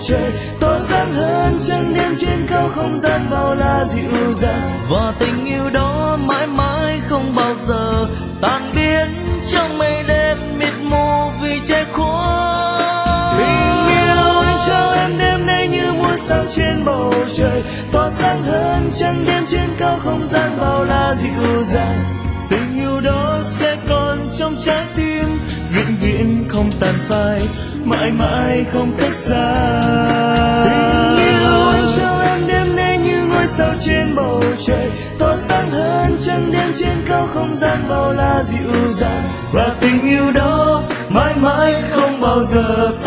trời, tỏa sáng hơn trăng đêm trên cao không gian bao la dịu dàng. Và tình yêu đó mãi mãi không bao giờ tan biến trong mây đen mịt mù vì che khuất. Tình yêu anh trao em đêm nay như muôn sao trên bầu trời, tỏa sáng hơn trăng đêm trên cao không gian bao la dịu dàng. Tình yêu đó sẽ còn trong trái tim, vĩnh viễn không tàn phai, mãi mãi không cách xa. Tình yêu anh trao em đêm nay như ngôi sao trên bầu trời, tỏa sáng hơn trăng đêm trên cao không gian bao la dịu dàng. Và tình yêu đó mãi mãi không bao giờ